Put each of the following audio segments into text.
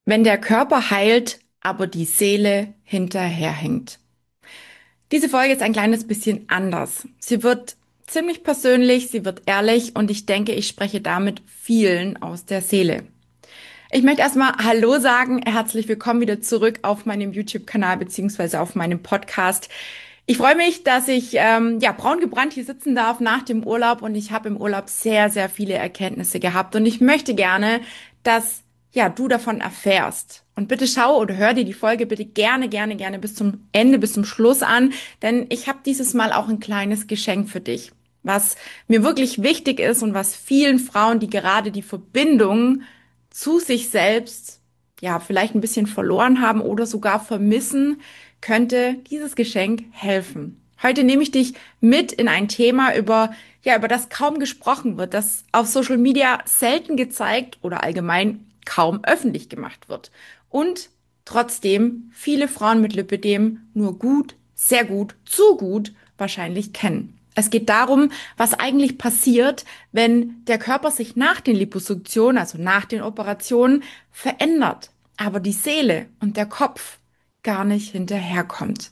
Wenn der Körper heilt, aber die Seele hinterherhinkt. Diese Folge ist ein kleines bisschen anders. Sie wird ziemlich persönlich, sie wird ehrlich und ich denke, ich spreche damit vielen aus der Seele. Ich möchte erstmal Hallo sagen, herzlich willkommen wieder zurück auf meinem YouTube-Kanal beziehungsweise auf meinem Podcast. Ich freue mich, dass ich braun gebrannt hier sitzen darf nach dem Urlaub und ich habe im Urlaub sehr, sehr viele Erkenntnisse gehabt und ich möchte gerne, dass du davon erfährst. Und bitte schau oder hör dir die Folge bitte gerne, gerne, gerne bis zum Ende, bis zum Schluss an, denn ich habe dieses Mal auch ein kleines Geschenk für dich, was mir wirklich wichtig ist und was vielen Frauen, die gerade die Verbindung zu sich selbst, vielleicht ein bisschen verloren haben oder sogar vermissen, könnte dieses Geschenk helfen. Heute nehme ich dich mit in ein Thema, über das kaum gesprochen wird, das auf Social Media selten gezeigt oder allgemein kaum öffentlich gemacht wird. Und trotzdem viele Frauen mit Lipödem nur gut, sehr gut, zu gut wahrscheinlich kennen. Es geht darum, was eigentlich passiert, wenn der Körper sich nach den Liposuktionen, also nach den Operationen, verändert, aber die Seele und der Kopf gar nicht hinterherkommt.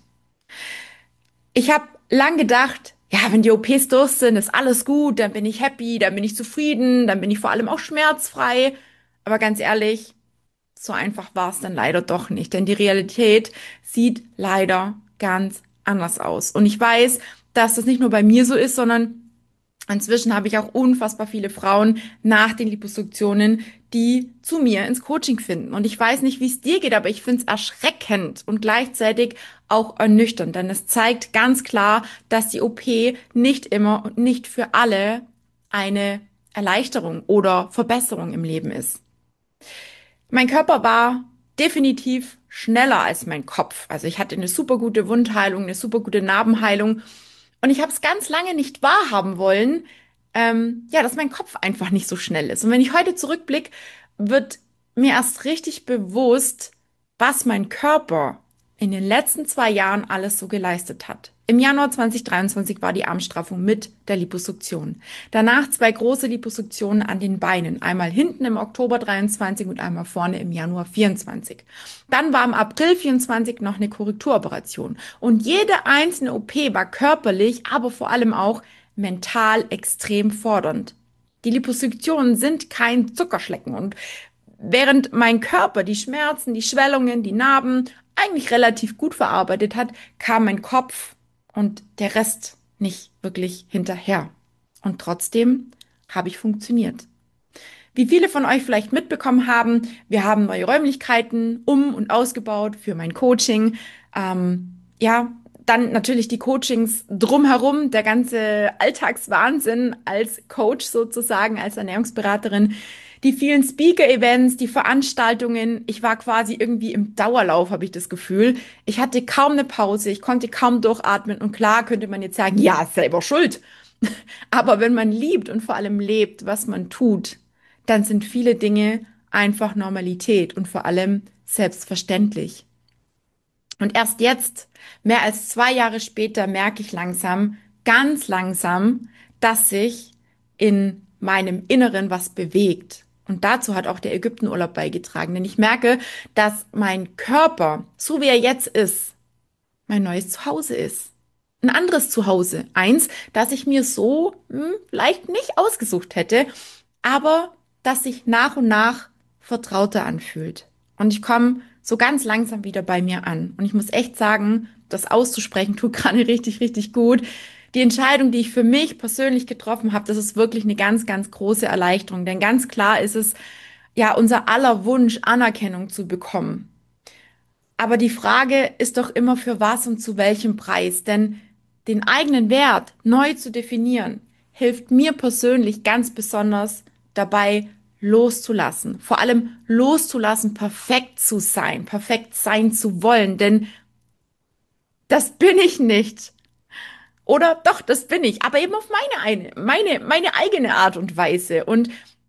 Ich habe lang gedacht, ja, wenn die OPs durch sind, ist alles gut, dann bin ich happy, dann bin ich zufrieden, dann bin ich vor allem auch schmerzfrei. Aber ganz ehrlich, so einfach war es dann leider doch nicht, denn die Realität sieht leider ganz anders aus. Und ich weiß, dass das nicht nur bei mir so ist, sondern inzwischen habe ich auch unfassbar viele Frauen nach den Liposuktionen, die zu mir ins Coaching finden. Und ich weiß nicht, wie es dir geht, aber ich finde es erschreckend und gleichzeitig auch ernüchternd, denn es zeigt ganz klar, dass die OP nicht immer und nicht für alle eine Erleichterung oder Verbesserung im Leben ist. Mein Körper war definitiv schneller als mein Kopf. Also ich hatte eine super gute Wundheilung, eine super gute Narbenheilung. Und ich habe es ganz lange nicht wahrhaben wollen, dass mein Kopf einfach nicht so schnell ist. Und wenn ich heute zurückblicke, wird mir erst richtig bewusst, was mein Körper in den letzten 2 Jahren alles so geleistet hat. Im Januar 2023 war die Armstraffung mit der Liposuktion. Danach 2 große Liposuktionen an den Beinen. Einmal hinten im Oktober 23 und einmal vorne im Januar 24. Dann war im April 24 noch eine Korrekturoperation. Und jede einzelne OP war körperlich, aber vor allem auch mental extrem fordernd. Die Liposuktionen sind kein Zuckerschlecken und während mein Körper die Schmerzen, die Schwellungen, die Narben eigentlich relativ gut verarbeitet hat, kam mein Kopf und der Rest nicht wirklich hinterher. Und trotzdem habe ich funktioniert. Wie viele von euch vielleicht mitbekommen haben, wir haben neue Räumlichkeiten und ausgebaut für mein Coaching. Ja, dann natürlich die Coachings drumherum, der ganze Alltagswahnsinn als Coach sozusagen, als Ernährungsberaterin, die vielen Speaker-Events, die Veranstaltungen. Ich war quasi irgendwie im Dauerlauf, habe ich das Gefühl. Ich hatte kaum eine Pause, ich konnte kaum durchatmen. Und klar könnte man jetzt sagen, ja, selber schuld. Aber wenn man liebt und vor allem lebt, was man tut, dann sind viele Dinge einfach Normalität und vor allem selbstverständlich. Und erst jetzt, mehr als 2 Jahre später, merke ich langsam, ganz langsam, dass sich in meinem Inneren was bewegt. Und dazu hat auch der Ägyptenurlaub beigetragen. Denn ich merke, dass mein Körper, so wie er jetzt ist, mein neues Zuhause ist. Ein anderes Zuhause. Eins, das ich mir so vielleicht nicht ausgesucht hätte, aber das sich nach und nach vertrauter anfühlt. Und ich komme so ganz langsam wieder bei mir an. Und ich muss echt sagen, das auszusprechen tut gerade richtig, richtig gut. Die Entscheidung, die ich für mich persönlich getroffen habe, das ist wirklich eine ganz, ganz große Erleichterung. Denn ganz klar ist es, ja, unser aller Wunsch, Anerkennung zu bekommen. Aber die Frage ist doch immer, für was und zu welchem Preis. Denn den eigenen Wert neu zu definieren, hilft mir persönlich ganz besonders dabei, loszulassen. Vor allem loszulassen, perfekt sein zu wollen. Denn das bin ich nicht. Oder doch, das bin ich. Aber eben auf meine eigene Art und Weise. Und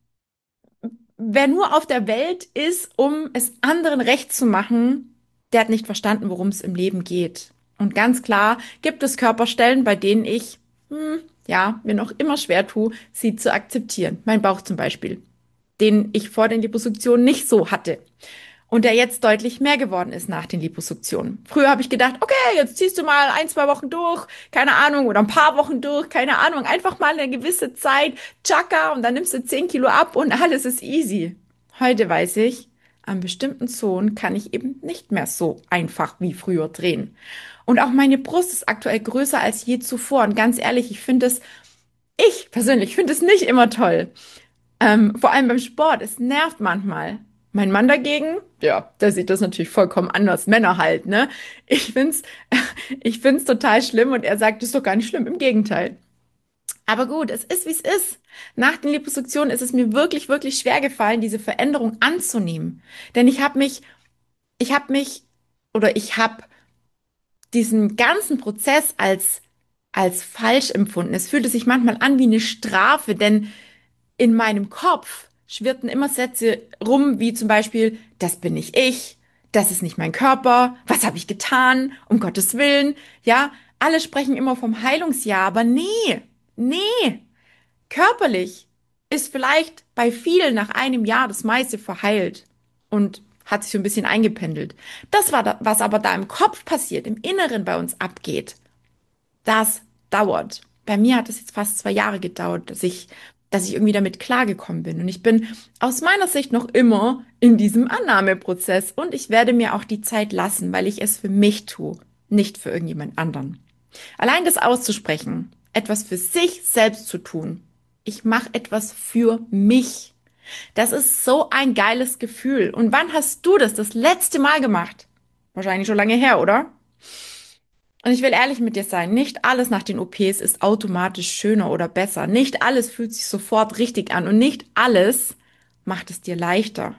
wer nur auf der Welt ist, um es anderen recht zu machen, der hat nicht verstanden, worum es im Leben geht. Und ganz klar gibt es Körperstellen, bei denen ich, mir noch immer schwer tue, sie zu akzeptieren. Mein Bauch zum Beispiel, den ich vor den Liposuktionen nicht so hatte. und der jetzt deutlich mehr geworden ist nach den Liposuktionen. Früher habe ich gedacht, okay, jetzt ziehst du mal ein, zwei Wochen durch, keine Ahnung, oder ein paar Wochen durch, keine Ahnung, einfach mal eine gewisse Zeit, tschakka, und dann nimmst du 10 Kilo ab und alles ist easy. Heute weiß ich, an bestimmten Zonen kann ich eben nicht mehr so einfach wie früher drehen. Und auch meine Brust ist aktuell größer als je zuvor. Und ganz ehrlich, ich persönlich finde es nicht immer toll. Vor allem beim Sport, es nervt manchmal. Mein Mann dagegen, ja, der sieht das natürlich vollkommen anders. Männer halt, ne? Ich find's, ich find's total schlimm und er sagt, das ist doch gar nicht schlimm, im Gegenteil. Aber gut, es ist, wie es ist. Nach den Liposuktionen ist es mir wirklich, wirklich schwer gefallen, diese Veränderung anzunehmen. Denn ich habe diesen ganzen Prozess als falsch empfunden. Es fühlte sich manchmal an wie eine Strafe, denn in meinem Kopf schwirrten immer Sätze rum, wie zum Beispiel, das bin nicht ich, das ist nicht mein Körper, was habe ich getan, um Gottes Willen. Ja, alle sprechen immer vom Heilungsjahr, aber nee, körperlich ist vielleicht bei vielen nach einem Jahr das meiste verheilt und hat sich so ein bisschen eingependelt. Was aber da im Kopf passiert, im Inneren bei uns abgeht, das dauert. Bei mir hat es jetzt fast 2 Jahre gedauert, dass ich irgendwie damit klargekommen bin. Und ich bin aus meiner Sicht noch immer in diesem Annahmeprozess. Und ich werde mir auch die Zeit lassen, weil ich es für mich tue, nicht für irgendjemand anderen. Allein das auszusprechen, etwas für sich selbst zu tun. Ich mache etwas für mich. Das ist so ein geiles Gefühl. Und wann hast du das letzte Mal gemacht? Wahrscheinlich schon lange her, oder? Und ich will ehrlich mit dir sein, nicht alles nach den OPs ist automatisch schöner oder besser. Nicht alles fühlt sich sofort richtig an und nicht alles macht es dir leichter.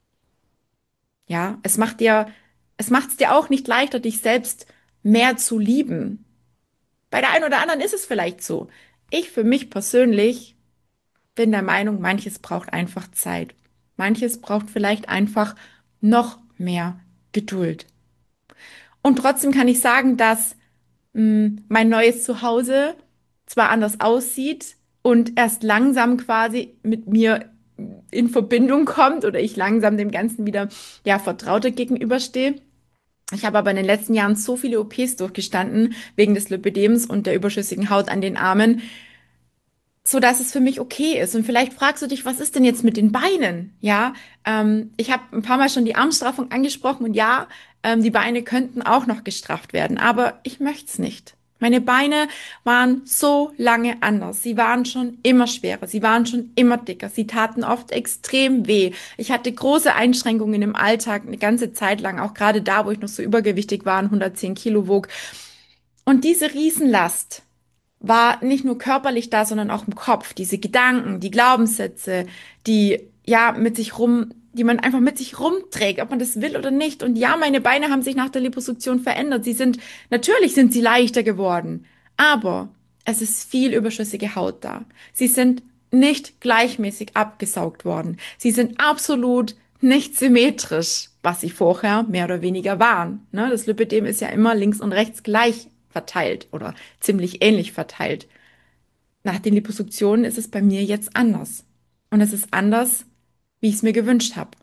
Ja, es macht es dir auch nicht leichter, dich selbst mehr zu lieben. Bei der einen oder anderen ist es vielleicht so. Ich für mich persönlich bin der Meinung, manches braucht einfach Zeit. Manches braucht vielleicht einfach noch mehr Geduld. Und trotzdem kann ich sagen, dass mein neues Zuhause zwar anders aussieht und erst langsam quasi mit mir in Verbindung kommt oder ich langsam dem Ganzen wieder ja vertrauter gegenüberstehe. Ich habe aber in den letzten Jahren so viele OPs durchgestanden wegen des Lipödems und der überschüssigen Haut an den Armen, so dass es für mich okay ist. Und vielleicht fragst du dich, was ist denn jetzt mit den Beinen? Ja, ich habe ein paar Mal schon die Armstraffung angesprochen und ja, die Beine könnten auch noch gestrafft werden, aber ich möchte es nicht. Meine Beine waren so lange anders. Sie waren schon immer schwerer. Sie waren schon immer dicker. Sie taten oft extrem weh. Ich hatte große Einschränkungen im Alltag eine ganze Zeit lang, auch gerade da, wo ich noch so übergewichtig war und 110 Kilo wog. Und diese Riesenlast war nicht nur körperlich da, sondern auch im Kopf. Diese Gedanken, die Glaubenssätze, die ja die man einfach mit sich rumträgt, ob man das will oder nicht. Und ja, meine Beine haben sich nach der Liposuktion verändert. Natürlich sind sie leichter geworden, aber es ist viel überschüssige Haut da. Sie sind nicht gleichmäßig abgesaugt worden. Sie sind absolut nicht symmetrisch, was sie vorher mehr oder weniger waren. Ne? Das Lipödem ist ja immer links und rechts gleich verteilt oder ziemlich ähnlich verteilt. Nach den Liposuktionen ist es bei mir jetzt anders. Und es ist anders, wie ich es mir gewünscht habe.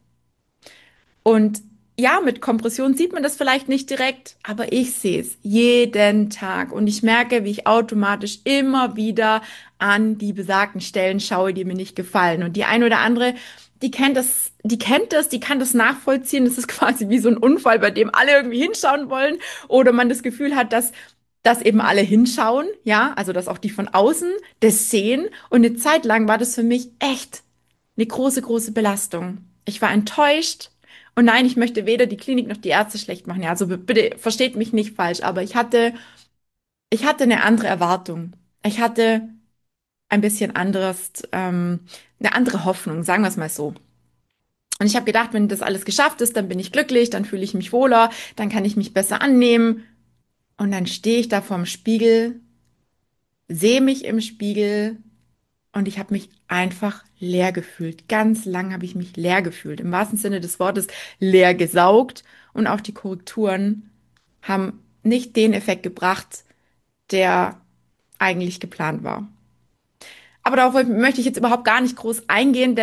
Und ja, mit Kompression sieht man das vielleicht nicht direkt, aber ich sehe es jeden Tag und ich merke, wie ich automatisch immer wieder an die besagten Stellen schaue, die mir nicht gefallen. Und die eine oder andere, die kann das nachvollziehen. Das ist quasi wie so ein Unfall, bei dem alle irgendwie hinschauen wollen oder man das Gefühl hat, dass eben alle hinschauen, ja, also dass auch die von außen das sehen. Und eine Zeit lang war das für mich echt eine große, große Belastung. Ich war enttäuscht. Und nein, ich möchte weder die Klinik noch die Ärzte schlecht machen. Ja, also bitte versteht mich nicht falsch, aber ich hatte eine andere Erwartung. Ich hatte ein bisschen eine andere Hoffnung, sagen wir es mal so. Und ich habe gedacht, wenn das alles geschafft ist, dann bin ich glücklich, dann fühle ich mich wohler, dann kann ich mich besser annehmen. Und dann stehe ich da vorm Spiegel, sehe mich im Spiegel und ich habe mich einfach leer gefühlt. Ganz lang habe ich mich leer gefühlt. Im wahrsten Sinne des Wortes leer gesaugt. Und auch die Korrekturen haben nicht den Effekt gebracht, der eigentlich geplant war. Aber darauf möchte ich jetzt überhaupt gar nicht groß eingehen, denn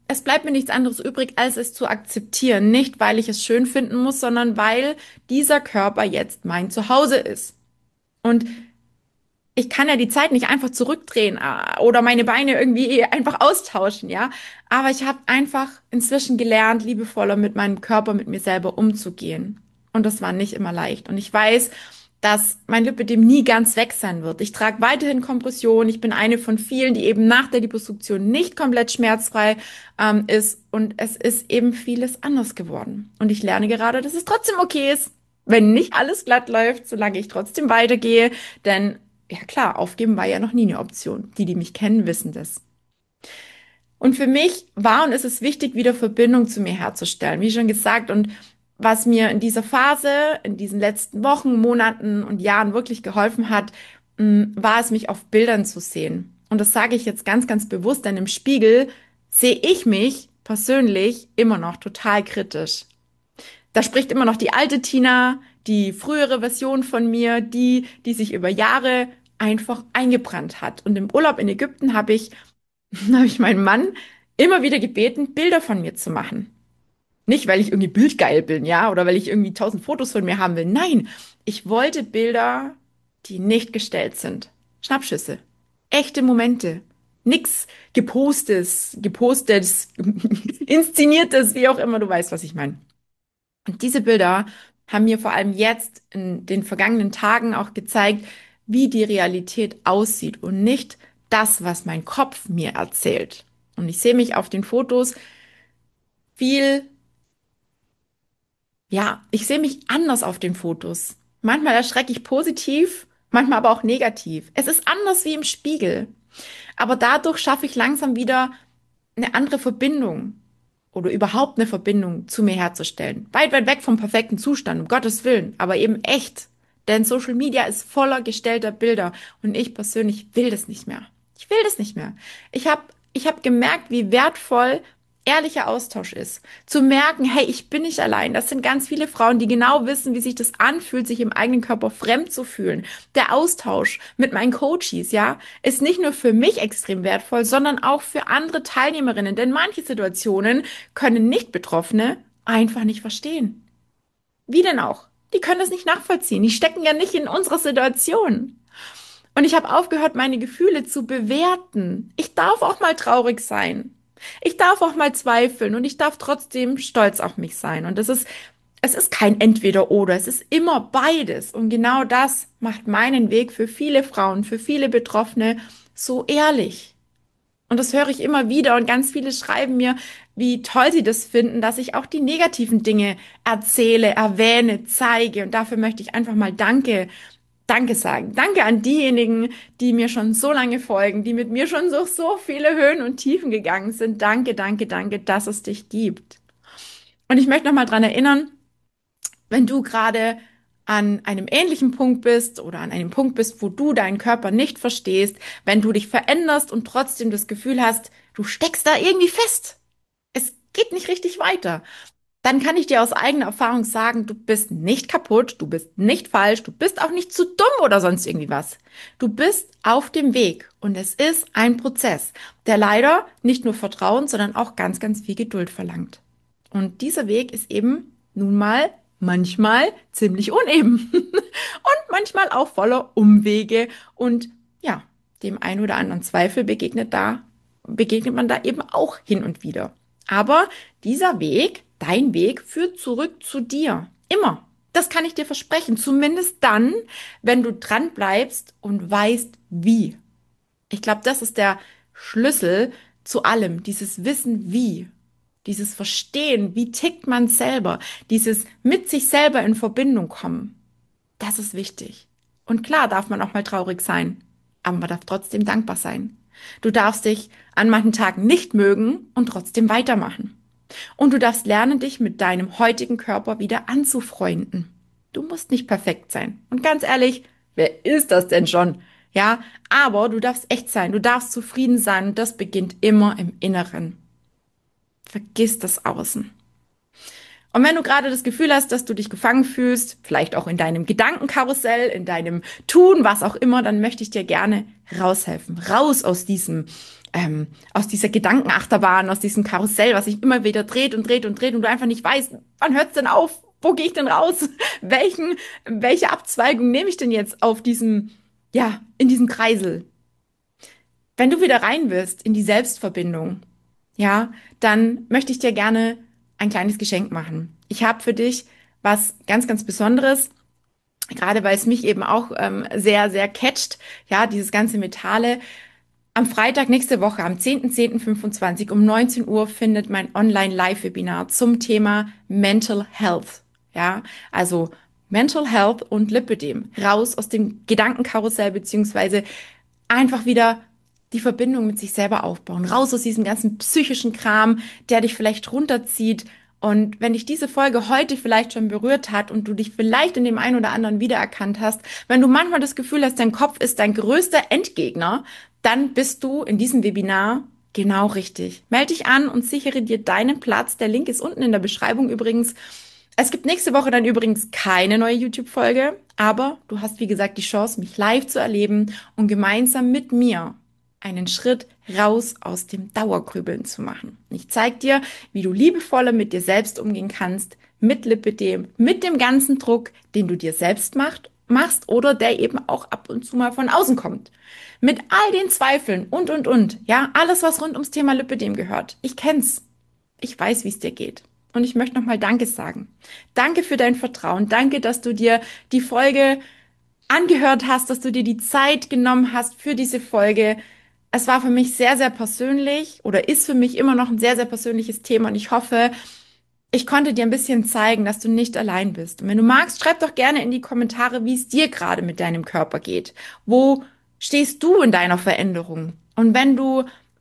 es bleibt mir nichts anderes übrig, als es zu akzeptieren. Nicht, weil ich es schön finden muss, sondern weil dieser Körper jetzt mein Zuhause ist. Und ich kann ja die Zeit nicht einfach zurückdrehen oder meine Beine irgendwie einfach austauschen, ja. Aber ich habe einfach inzwischen gelernt, liebevoller mit meinem Körper, mit mir selber umzugehen. Und das war nicht immer leicht. Und ich weiß, dass mein Lipödem nie ganz weg sein wird. Ich trage weiterhin Kompression. Ich bin eine von vielen, die eben nach der Liposuktion nicht komplett schmerzfrei ist. Und es ist eben vieles anders geworden. Und ich lerne gerade, dass es trotzdem okay ist, wenn nicht alles glatt läuft, solange ich trotzdem weitergehe. Denn ja klar, aufgeben war ja noch nie eine Option. Die, die mich kennen, wissen das. Und für mich war und ist es wichtig, wieder Verbindung zu mir herzustellen, wie schon gesagt. Und was mir in dieser Phase, in diesen letzten Wochen, Monaten und Jahren wirklich geholfen hat, war es, mich auf Bildern zu sehen. Und das sage ich jetzt ganz, ganz bewusst, denn im Spiegel sehe ich mich persönlich immer noch total kritisch. Da spricht immer noch die alte Tina, die frühere Version von mir, die sich über Jahre einfach eingebrannt hat. Und im Urlaub in Ägypten habe ich meinen Mann immer wieder gebeten, Bilder von mir zu machen. Nicht, weil ich irgendwie bildgeil bin, ja, oder weil ich irgendwie 1000 Fotos von mir haben will. Nein, ich wollte Bilder, die nicht gestellt sind. Schnappschüsse. Echte Momente. Nix gepostes, inszeniertes, wie auch immer, du weißt, was ich meine. Und diese Bilder haben mir vor allem jetzt in den vergangenen Tagen auch gezeigt, wie die Realität aussieht und nicht das, was mein Kopf mir erzählt. Und ich sehe mich auf den Fotos viel, ja, ich sehe mich anders auf den Fotos. Manchmal erschrecke ich positiv, manchmal aber auch negativ. Es ist anders wie im Spiegel. Aber dadurch schaffe ich langsam wieder eine andere Verbindung oder überhaupt eine Verbindung zu mir herzustellen. Weit, weit weg vom perfekten Zustand, um Gottes Willen, aber eben echt. Denn Social Media ist voller gestellter Bilder und ich persönlich will das nicht mehr. Ich will das nicht mehr. Ich habe ich hab gemerkt, wie wertvoll ehrlicher Austausch ist. Zu merken, hey, ich bin nicht allein. Das sind ganz viele Frauen, die genau wissen, wie sich das anfühlt, sich im eigenen Körper fremd zu fühlen. Der Austausch mit meinen Coaches, ja, ist nicht nur für mich extrem wertvoll, sondern auch für andere Teilnehmerinnen. Denn manche Situationen können Nicht-Betroffene einfach nicht verstehen. Wie denn auch? Die können das nicht nachvollziehen. Die stecken ja nicht in unserer Situation. Und ich habe aufgehört, meine Gefühle zu bewerten. Ich darf auch mal traurig sein. Ich darf auch mal zweifeln und ich darf trotzdem stolz auf mich sein. Und es ist kein Entweder-Oder, es ist immer beides. Und genau das macht meinen Weg für viele Frauen, für viele Betroffene so ehrlich. Und das höre ich immer wieder und ganz viele schreiben mir, wie toll sie das finden, dass ich auch die negativen Dinge erzähle, erwähne, zeige. Und dafür möchte ich einfach mal Danke sagen. Danke an diejenigen, die mir schon so lange folgen, die mit mir schon so viele Höhen und Tiefen gegangen sind. Danke, danke, danke, dass es dich gibt. Und ich möchte noch mal dran erinnern, wenn du gerade an einem ähnlichen Punkt bist oder an einem Punkt bist, wo du deinen Körper nicht verstehst, wenn du dich veränderst und trotzdem das Gefühl hast, du steckst da irgendwie fest. Es geht nicht richtig weiter. Dann kann ich dir aus eigener Erfahrung sagen, du bist nicht kaputt, du bist nicht falsch, du bist auch nicht zu dumm oder sonst irgendwie was. Du bist auf dem Weg und es ist ein Prozess, der leider nicht nur Vertrauen, sondern auch ganz, ganz viel Geduld verlangt. Und dieser Weg ist eben nun mal manchmal ziemlich uneben und manchmal auch voller Umwege und ja, dem einen oder anderen Zweifel begegnet man da eben auch hin und wieder. Aber dieser Weg, dein Weg, führt zurück zu dir. Immer. Das kann ich dir versprechen. Zumindest dann, wenn du dran bleibst und weißt, wie. Ich glaube, das ist der Schlüssel zu allem. Dieses Wissen, wie. Dieses Verstehen, wie tickt man selber. Dieses mit sich selber in Verbindung kommen. Das ist wichtig. Und klar darf man auch mal traurig sein, aber man darf trotzdem dankbar sein. Du darfst dich an manchen Tagen nicht mögen und trotzdem weitermachen. Und du darfst lernen, dich mit deinem heutigen Körper wieder anzufreunden. Du musst nicht perfekt sein. Und ganz ehrlich, wer ist das denn schon? Ja, aber du darfst echt sein, du darfst zufrieden sein und das beginnt immer im Inneren. Vergiss das Außen. Und wenn du gerade das Gefühl hast, dass du dich gefangen fühlst, vielleicht auch in deinem Gedankenkarussell, in deinem Tun, was auch immer, dann möchte ich dir gerne raushelfen. Raus aus diesem aus dieser Gedankenachterbahn, aus diesem Karussell, was sich immer wieder dreht und dreht und dreht und du einfach nicht weißt, wann hört's denn auf? Wo gehe ich denn raus? Welche Abzweigung nehme ich denn jetzt auf in diesem Kreisel? Wenn du wieder rein willst in die Selbstverbindung, ja, dann möchte ich dir gerne ein kleines Geschenk machen. Ich habe für dich was ganz, ganz Besonderes, gerade weil es mich eben auch sehr, sehr catcht, ja, dieses ganze Metale. Am Freitag nächste Woche, am 10.10.25 um 19 Uhr findet mein Online-Live-Webinar zum Thema Mental Health. Ja, also Mental Health und Lipödem. Raus aus dem Gedankenkarussell beziehungsweise einfach wieder die Verbindung mit sich selber aufbauen. Raus aus diesem ganzen psychischen Kram, der dich vielleicht runterzieht. Und wenn dich diese Folge heute vielleicht schon berührt hat und du dich vielleicht in dem einen oder anderen wiedererkannt hast, wenn du manchmal das Gefühl hast, dein Kopf ist dein größter Endgegner, dann bist du in diesem Webinar genau richtig. Melde dich an und sichere dir deinen Platz. Der Link ist unten in der Beschreibung übrigens. Es gibt nächste Woche dann übrigens keine neue YouTube-Folge, aber du hast, wie gesagt, die Chance, mich live zu erleben und gemeinsam mit mir einen Schritt raus aus dem Dauergrübeln zu machen. Ich zeige dir, wie du liebevoller mit dir selbst umgehen kannst, mit Lipidem, mit dem ganzen Druck, den du dir selbst machst oder der eben auch ab und zu mal von außen kommt. Mit all den Zweifeln und. Ja, alles, was rund ums Thema Lipidem gehört. Ich kenn's. Ich weiß, wie es dir geht. Und ich möchte nochmal Danke sagen. Danke für dein Vertrauen. Danke, dass du dir die Folge angehört hast, dass du dir die Zeit genommen hast für diese Folge. Es war für mich sehr, sehr persönlich oder ist für mich immer noch ein sehr, sehr persönliches Thema und ich hoffe, ich konnte dir ein bisschen zeigen, dass du nicht allein bist. Und wenn du magst, schreib doch gerne in die Kommentare, wie es dir gerade mit deinem Körper geht. Wo stehst du in deiner Veränderung? Und wenn du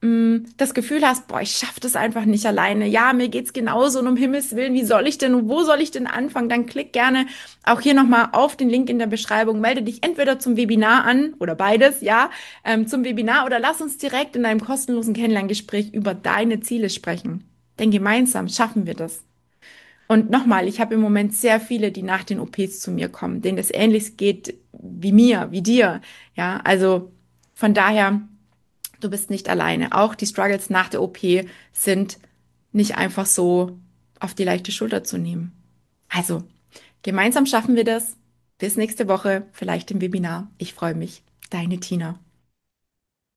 das Gefühl hast, boah, ich schaffe das einfach nicht alleine. Ja, mir geht's genauso und um Himmels Willen, wie soll ich denn und wo soll ich denn anfangen? Dann klick gerne auch hier nochmal auf den Link in der Beschreibung. Melde dich entweder zum Webinar an oder beides, ja, zum Webinar oder lass uns direkt in einem kostenlosen Kennenlerngespräch über deine Ziele sprechen. Denn gemeinsam schaffen wir das. Und nochmal, ich habe im Moment sehr viele, die nach den OPs zu mir kommen, denen es ähnlich geht wie mir, wie dir. Ja, also von daher, du bist nicht alleine. Auch die Struggles nach der OP sind nicht einfach so auf die leichte Schulter zu nehmen. Also, gemeinsam schaffen wir das. Bis nächste Woche, vielleicht im Webinar. Ich freue mich. Deine Tina.